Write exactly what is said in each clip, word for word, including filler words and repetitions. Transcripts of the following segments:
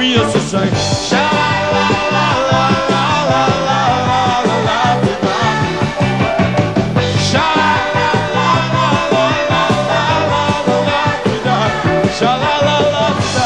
used to sing. Sha la la la la la la la la la la. Sha la la la la la la la la la. Sha la la la la.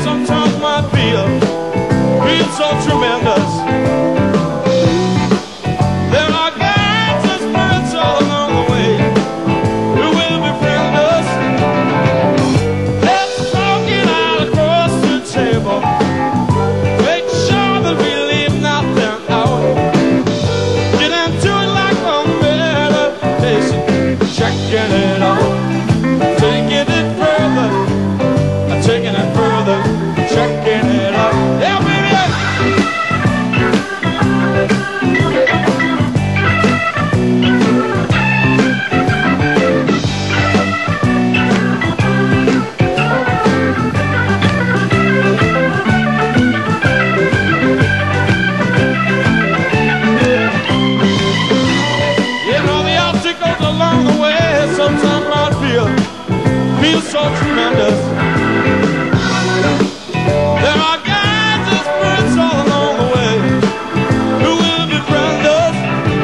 So tremendous. feels so tremendous. There are guides and spirits all along the way who will befriend us.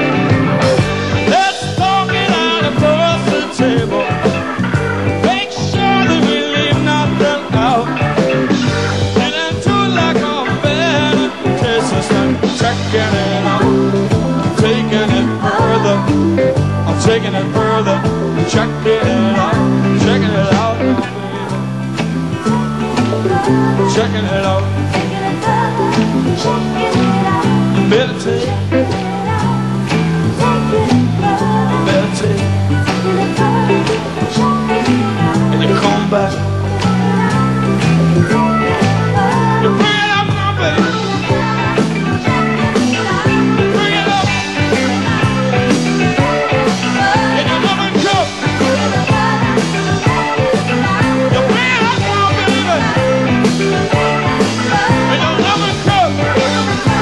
Let's talk it out across the table. Make sure that we leave nothing out. And then do it like a man and taste us like checking it out, taking it further. I'm taking it further, checking it out, checking it out, checking it out. Meditate, meditate, and you come back. You bring it up now, baby. Bring it up. And you love and cook. You bring it up now, baby. And you love and cook.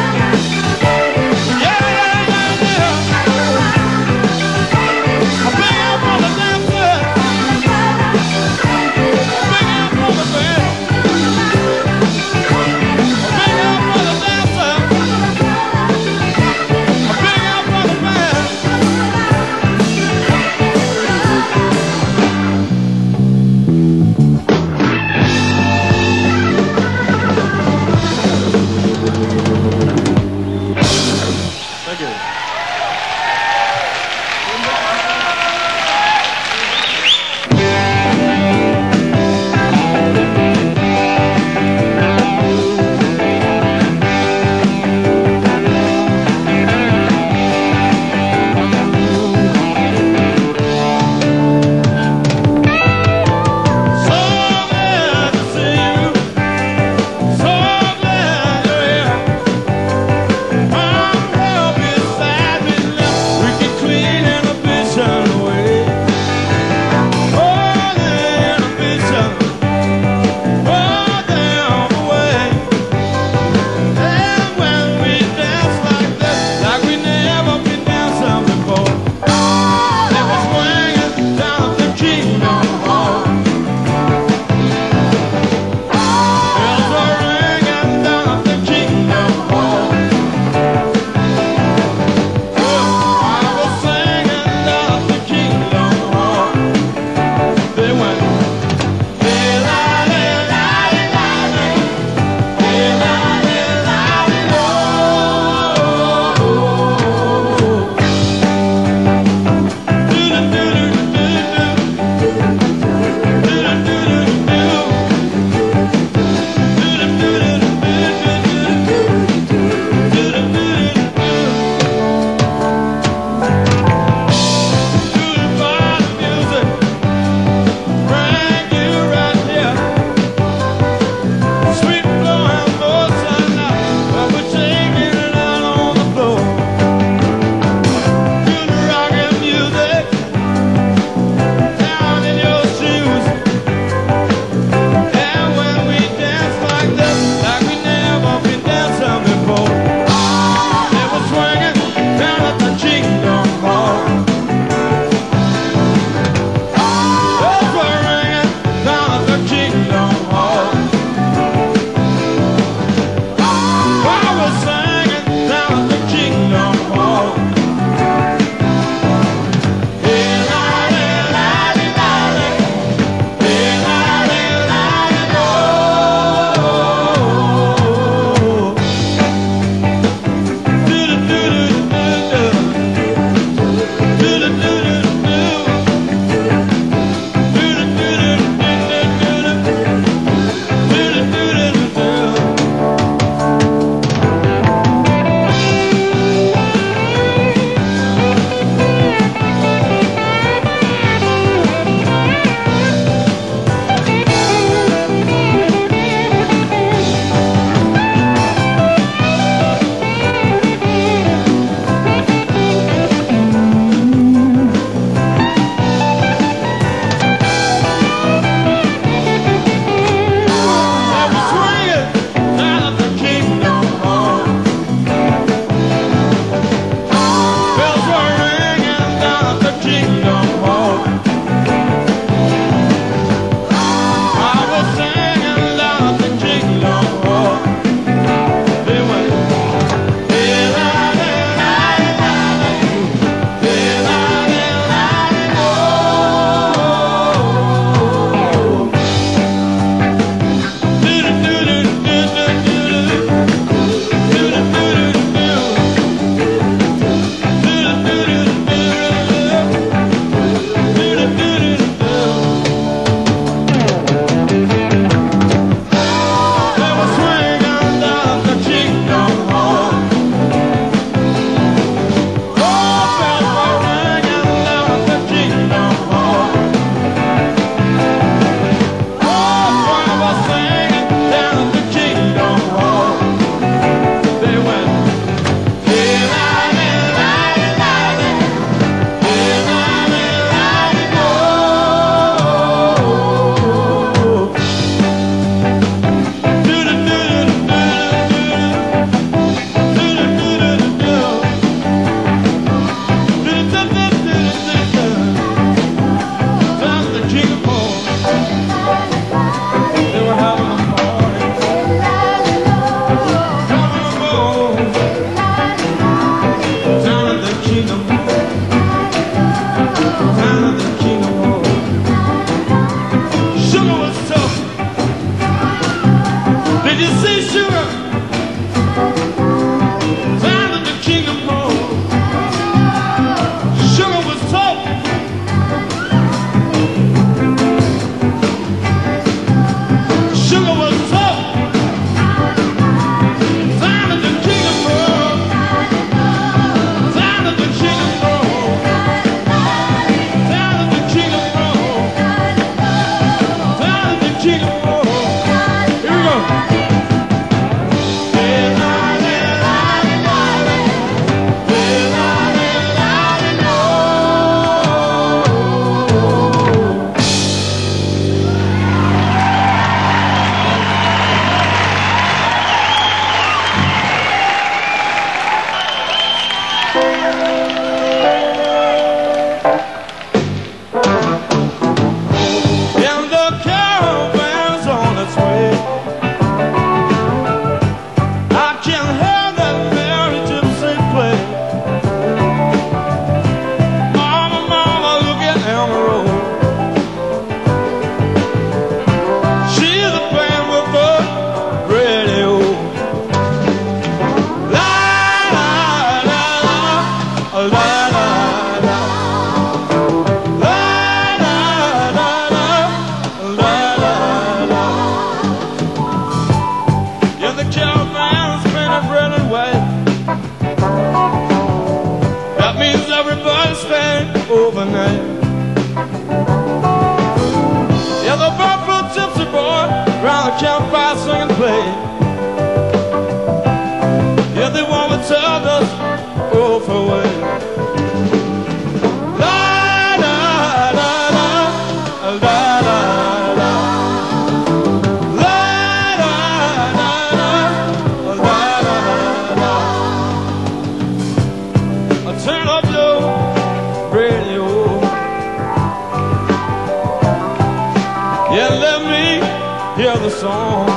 song.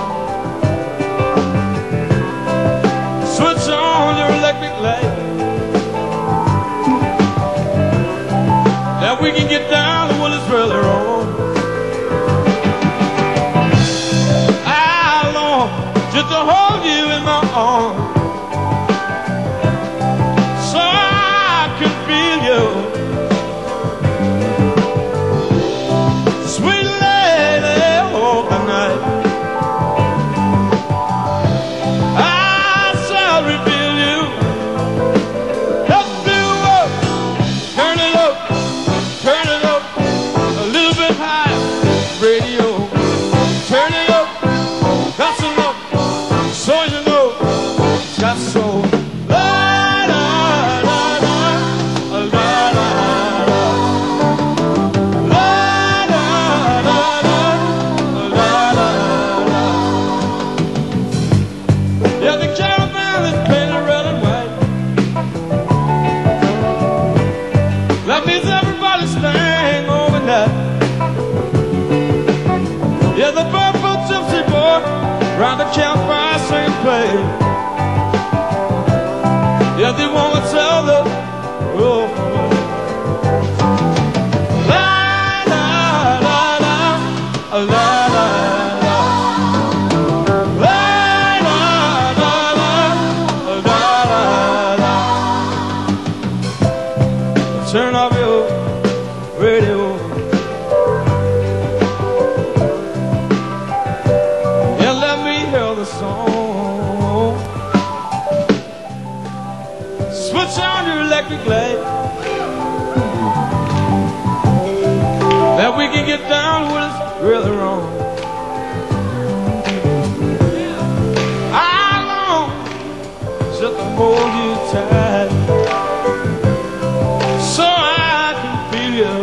Switch on your electric light, that we can get down to what is really wrong. I long just to hold you in my arms, so I can feel you. Sweet lady of the night, I shall reveal you. Let's do up, turn it up, turn it up a little bit higher, radio. Turn it up, that's enough, so you know it's got soul. La la la la, la la la, la la la la, la la. Yeah, the caravan is painted red and white. That means everybody staying overnight. Yeah, the barefoot gypsy boy round the campfire sing and play. Yeah, they wanna tell the oh. La la la la, la la la, la la la la, la la la. Turn off your radio. Song. Switch on your electric light, that we can get down to what is really wrong. I long just to hold you tight, so I can feel you.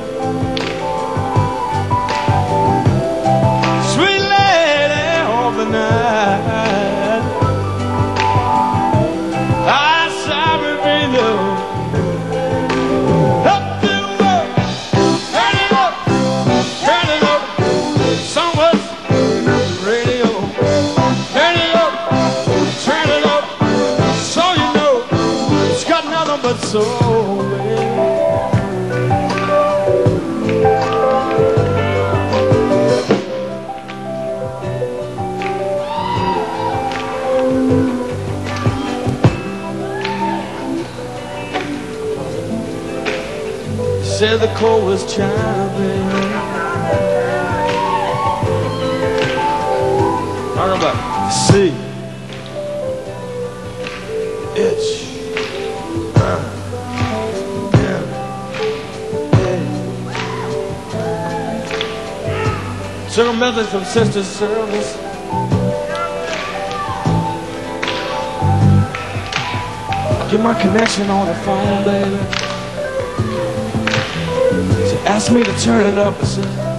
Sweet lady of the night, I shall reveal you. Up to work, turn it up, turn it up, somewhere radio. Turn it up, turn it up, so you know it's got nothing but soul. Said the cold was chiming. Talking about C H uh, yeah. Yeah. Took a message from Sister Service. Get my connection on the phone, baby. Asked me to turn it up. I said,